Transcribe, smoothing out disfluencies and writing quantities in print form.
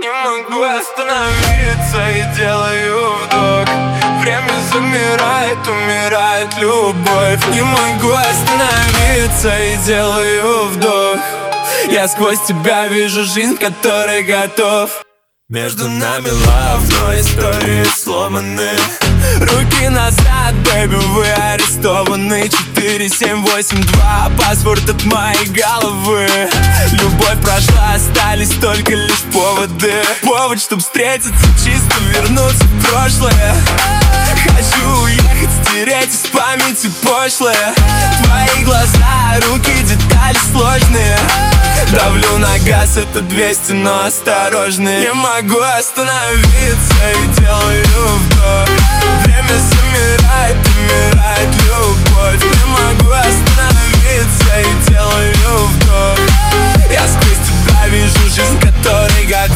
Не могу остановиться и делаю вдох. Время замирает, умирает любовь. Не могу остановиться и делаю вдох. Я сквозь тебя вижу жизнь, к которой готов. Между нами love, но истории сломаны. Руки назад, бэйби, вы арестованы. 4782, паспорт от моей головы. Любовь прошла, остались только лишь поводы. Повод, чтоб встретиться чисто, вернуться в прошлое. Хочу уехать, стереть из памяти пошлое. Твои глаза, руки, детали сложные. Давлю на газ, это 200, но осторожнее. Не могу остановиться и делаю вдох. Время замирает, умирает любовь. Не могу остановиться и делаю вдох. Я сквозь тебя вижу жизнь, к которой готов.